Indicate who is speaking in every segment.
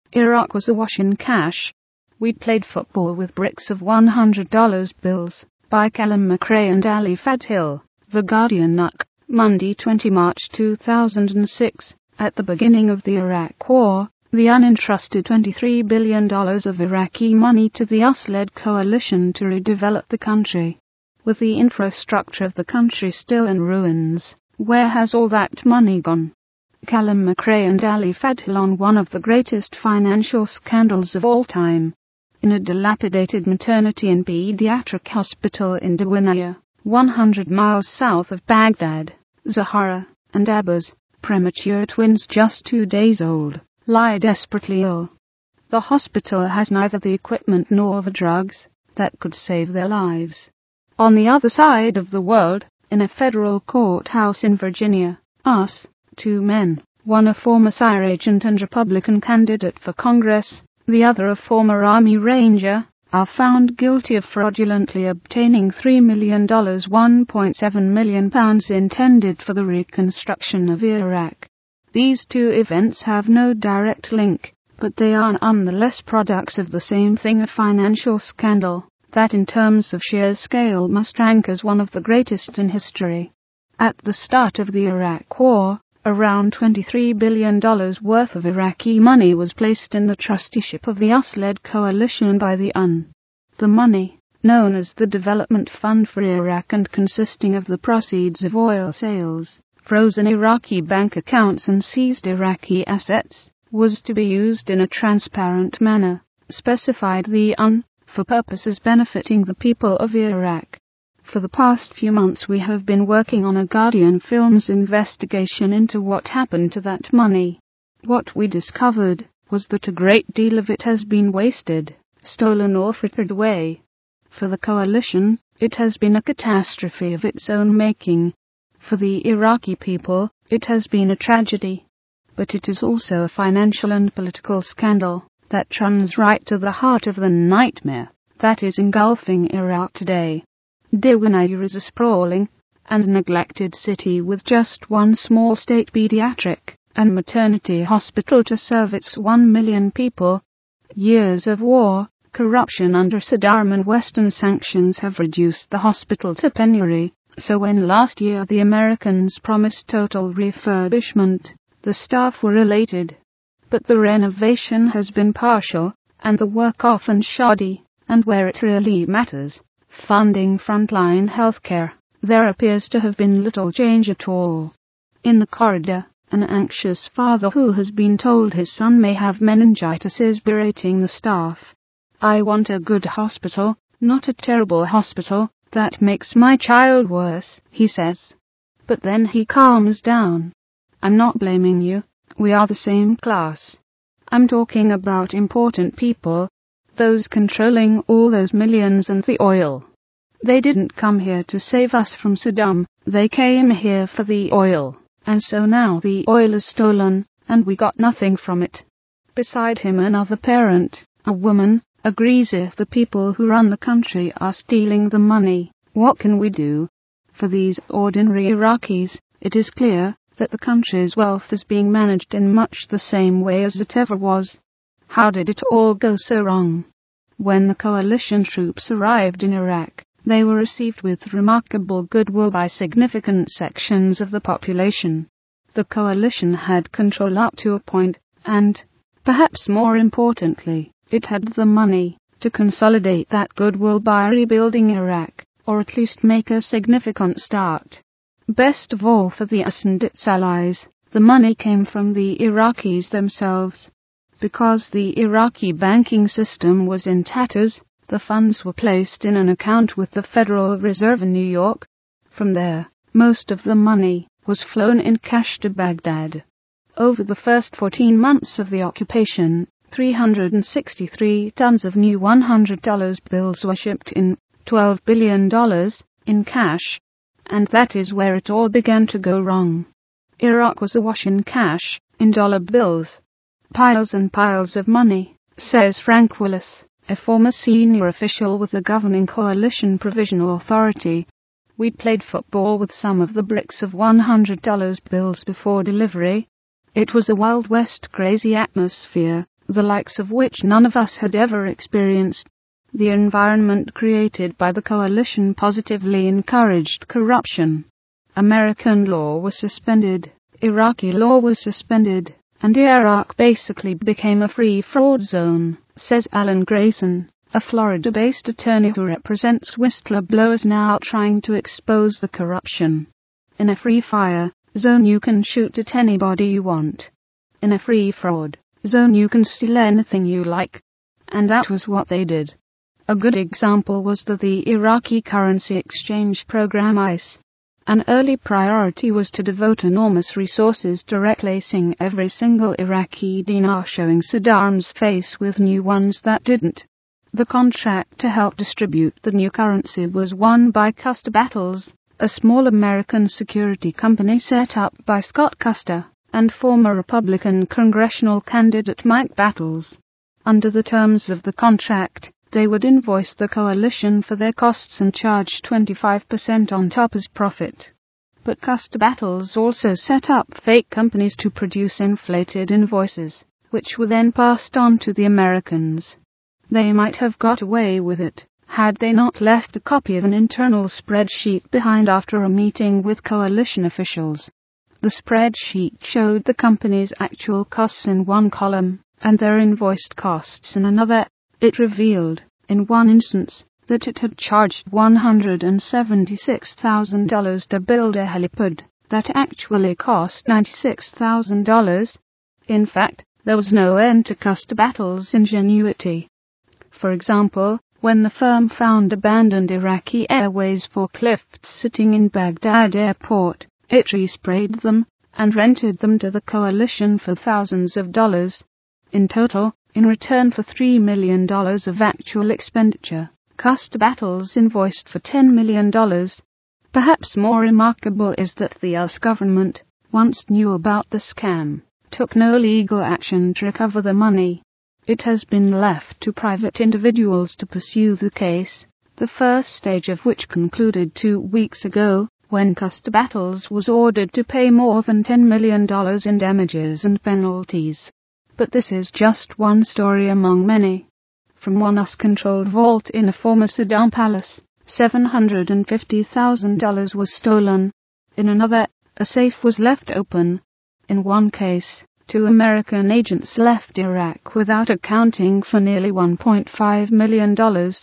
Speaker 1: Iraq was awash in cash. We'd played football with bricks of $100 bills. By Callum McRae and Ali Fadhil. The Guardian. NUC, Monday 20 March 2006. At the beginning of the Iraq War, the UN entrusted $23 billion of Iraqi money to the US-led coalition to redevelop the country. With the infrastructure of the country still in ruins, where has all that money gone? Callum McRae and Ali Fadhil on one of the greatest financial scandals of all time. In a dilapidated maternity and pediatric hospital in Diwaniyah, 100 miles south of Baghdad, Zahara and Abbas, premature twins just 2 days old, lie desperately ill. The hospital has neither the equipment nor the drugs that could save their lives. On the other side of the world, in a federal courthouse in Virginia, us, 2 men, one a former SIR agent and Republican candidate for Congress, the other a former Army Ranger, are found guilty of fraudulently obtaining $3 million, £1.7 million intended for the reconstruction of Iraq. These 2 events have no direct link, but they are nonetheless products of the same thing, a financial scandal that in terms of sheer scale must rank as one of the greatest in history. At the start of the Iraq War, around $23 billion worth of Iraqi money was placed in the trusteeship of the US-led coalition by the UN. The money, known as the Development Fund for Iraq and consisting of the proceeds of oil sales, frozen Iraqi bank accounts and seized Iraqi assets, was to be used in a transparent manner, specified the UN, for purposes benefiting the people of Iraq. For the past few months we have been working on a Guardian Films investigation into what happened to that money. What we discovered was that a great deal of it has been wasted, stolen or frittered away. For the coalition, it has been a catastrophe of its own making. For the Iraqi people, it has been a tragedy. But it is also a financial and political scandal that runs right to the heart of the nightmare that is engulfing Iraq today. Diwaniyah is a sprawling and neglected city with just one small state pediatric and maternity hospital to serve its 1 million people. Years of war, corruption under Saddam and Western sanctions have reduced the hospital to penury, so when last year the Americans promised total refurbishment, the staff were elated. But the renovation has been partial, and the work often shoddy, and where it really matters, funding frontline healthcare, there appears to have been little change at all. In the corridor, an anxious father who has been told his son may have meningitis is berating the staff. "I want a good hospital, not a terrible hospital that makes my child worse," he says. But then he calms down. "I'm not blaming you. We are the same class. I'm talking about important people, those controlling all those millions and the oil. They didn't come here to save us from Saddam, they came here for the oil, and so now the oil is stolen, and we got nothing from it." Beside him another parent, a woman, agrees if the people who run the country are stealing the money, what can we do? For these ordinary Iraqis, it is clear that the country's wealth is being managed in much the same way as it ever was. How did it all go so wrong? When the coalition troops arrived in Iraq, they were received with remarkable goodwill by significant sections of the population. The coalition had control up to a point, and, perhaps more importantly, it had the money to consolidate that goodwill by rebuilding Iraq, or at least make a significant start. Best of all for the US and its allies, the money came from the Iraqis themselves. Because the Iraqi banking system was in tatters, the funds were placed in an account with the Federal Reserve in New York. From there, most of the money was flown in cash to Baghdad. Over the first 14 months of the occupation, 363 tons of new $100 bills were shipped in, $12 billion in cash. And that is where it all began to go wrong. Iraq was awash in cash, in dollar bills. Piles and piles of money, says Frank Willis, a former senior official with the governing Coalition Provisional Authority. "We'd played football with some of the bricks of $100 bills before delivery. It was a Wild West crazy atmosphere, the likes of which none of us had ever experienced. The environment created by the coalition positively encouraged corruption. American law was suspended, Iraqi law was suspended, and Iraq basically became a free fraud zone, says Alan Grayson, a Florida-based attorney who represents whistleblowers now trying to expose the corruption. In a free fire zone you can shoot at anybody you want. In a free fraud zone you can steal anything you like. And that was what they did. A good example was the Iraqi currency exchange program ICE. An early priority was to devote enormous resources to replacing every single Iraqi dinar, showing Saddam's face with new ones that didn't. The contract to help distribute the new currency was won by Custer Battles, a small American security company set up by Scott Custer and former Republican congressional candidate Mike Battles. Under the terms of the contract, they would invoice the coalition for their costs and charge 25% on top as profit. But Custer Battles also set up fake companies to produce inflated invoices, which were then passed on to the Americans. They might have got away with it, had they not left a copy of an internal spreadsheet behind after a meeting with coalition officials. The spreadsheet showed the company's actual costs in one column, and their invoiced costs in another. It revealed, in one instance, that it had charged $176,000 to build a helipad that actually cost $96,000. In fact, there was no end to Custer Battles' ingenuity. For example, when the firm found abandoned Iraqi Airways forklifts sitting in Baghdad airport, it resprayed them and rented them to the coalition for thousands of dollars. In total, in return for $3 million of actual expenditure, Custer Battles invoiced for $10 million. Perhaps more remarkable is that the US government, once knew about the scam, took no legal action to recover the money. It has been left to private individuals to pursue the case, the first stage of which concluded 2 weeks ago, when Custer Battles was ordered to pay more than $10 million in damages and penalties. But this is just one story among many. From one US-controlled vault in a former Saddam palace, $750,000 was stolen. In another, a safe was left open. In one case, 2 American agents left Iraq without accounting for nearly $1.5 million.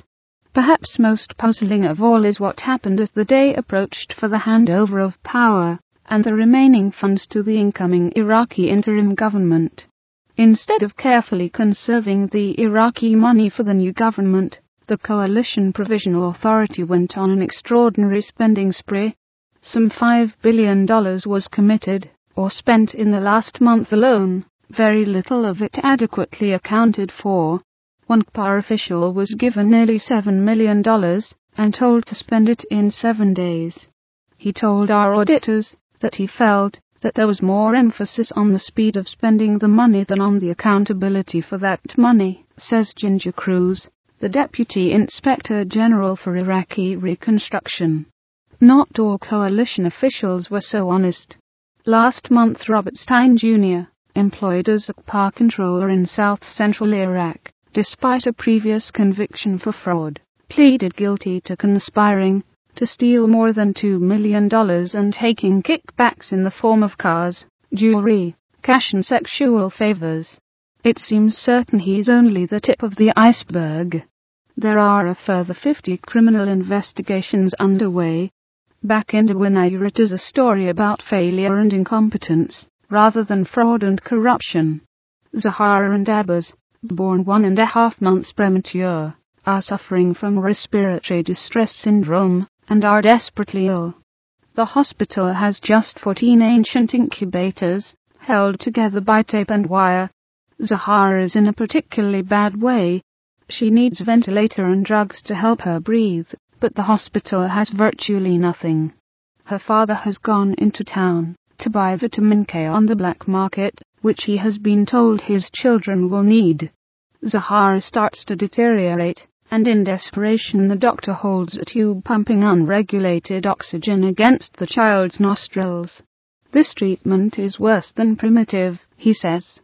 Speaker 1: Perhaps most puzzling of all is what happened as the day approached for the handover of power and the remaining funds to the incoming Iraqi interim government. Instead of carefully conserving the Iraqi money for the new government, the Coalition Provisional Authority went on an extraordinary spending spree. Some $5 billion was committed, or spent in the last month alone, very little of it adequately accounted for. One QPR official was given nearly $7 million and told to spend it in 7 days. He told our auditors that he felt that there was more emphasis on the speed of spending the money than on the accountability for that money, says Ginger Cruz, the Deputy Inspector General for Iraqi Reconstruction. Not all coalition officials were so honest. Last month Robert Stein Jr., employed as a QPR controller in south-central Iraq, despite a previous conviction for fraud, pleaded guilty to conspiring to steal more than $2 million and taking kickbacks in the form of cars, jewelry, cash and sexual favors. It seems certain he's only the tip of the iceberg. There are a further 50 criminal investigations underway. Back in Dawanayra, it is a story about failure and incompetence, rather than fraud and corruption. Zahara and Abbas, born 1.5 months premature, are suffering from respiratory distress syndrome and are desperately ill. The hospital has just 14 ancient incubators, held together by tape and wire. Zahara is in a particularly bad way. She needs ventilator and drugs to help her breathe, but the hospital has virtually nothing. Her father has gone into town to buy vitamin K on the black market, which he has been told his children will need. Zahara starts to deteriorate, and in desperation the doctor holds a tube pumping unregulated oxygen against the child's nostrils. This treatment is worse than primitive, he says.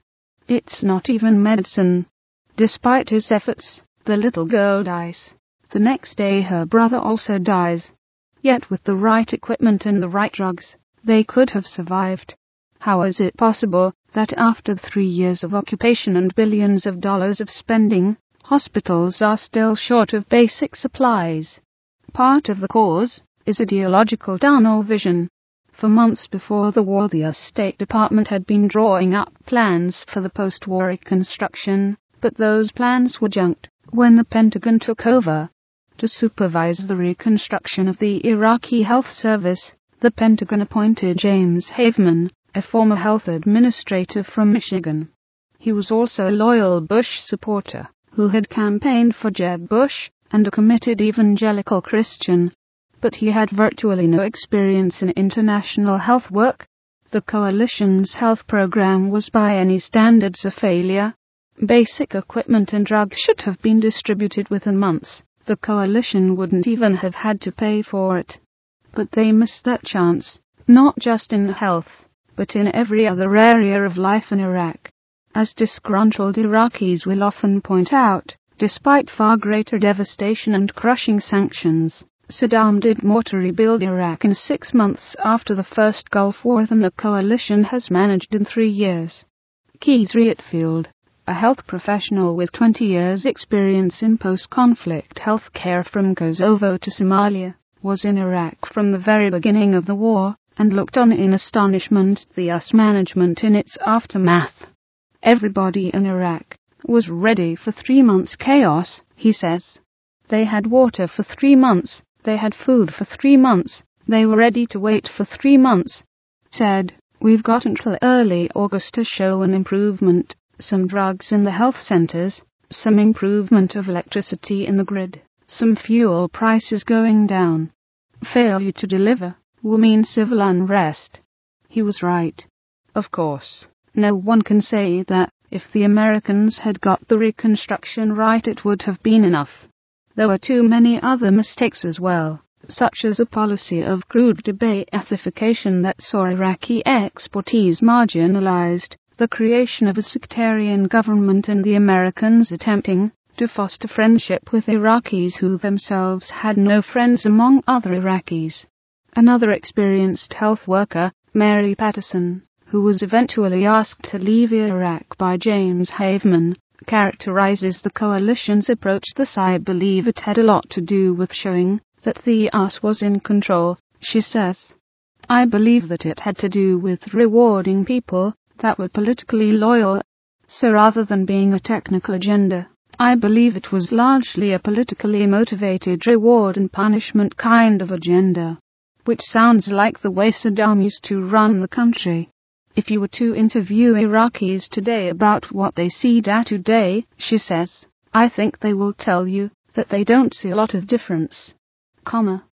Speaker 1: It's not even medicine. Despite his efforts, the little girl dies. The next day her brother also dies. Yet with the right equipment and the right drugs, they could have survived. How is it possible that after 3 years of occupation and billions of dollars of spending, hospitals are still short of basic supplies? Part of the cause is ideological tunnel vision. For months before the war, the US State Department had been drawing up plans for the post-war reconstruction, but those plans were junked when the Pentagon took over. To supervise the reconstruction of the Iraqi Health Service, the Pentagon appointed James Haveman, a former health administrator from Michigan. He was also a loyal Bush supporter, who had campaigned for Jeb Bush, and a committed evangelical Christian. But he had virtually no experience in international health work. The coalition's health program was by any standards a failure. Basic equipment and drugs should have been distributed within months. The coalition wouldn't even have had to pay for it. But they missed that chance, not just in health, but in every other area of life in Iraq. As disgruntled Iraqis will often point out, despite far greater devastation and crushing sanctions, Saddam did more to rebuild Iraq in 6 months after the first Gulf War than the coalition has managed in 3 years. Keith Rietfield, a health professional with 20 years' experience in post-conflict health care from Kosovo to Somalia, was in Iraq from the very beginning of the war, and looked on in astonishment at the US management in its aftermath. Everybody in Iraq was ready for 3 months' chaos, he says. They had water for 3 months, they had food for 3 months, they were ready to wait for 3 months. Said, we've got until early August to show an improvement, some drugs in the health centers, some improvement of electricity in the grid, some fuel prices going down. Failure to deliver will mean civil unrest. He was right. Of course, no one can say that if the Americans had got the reconstruction right it would have been enough. There were too many other mistakes as well, such as a policy of crude de-Baathification that saw Iraqi exportees marginalized, the creation of a sectarian government, and the Americans attempting to foster friendship with Iraqis who themselves had no friends among other Iraqis. Another experienced health worker, Mary Patterson, who was eventually asked to leave Iraq by James Haveman, characterizes the coalition's approach thus: I believe it had a lot to do with showing that the US was in control, she says. I believe that it had to do with rewarding people that were politically loyal. So rather than being a technical agenda, I believe it was largely a politically motivated reward and punishment kind of agenda, which sounds like the way Saddam used to run the country. If you were to interview Iraqis today about what they see day to day, she says, I think they will tell you that they don't see a lot of difference.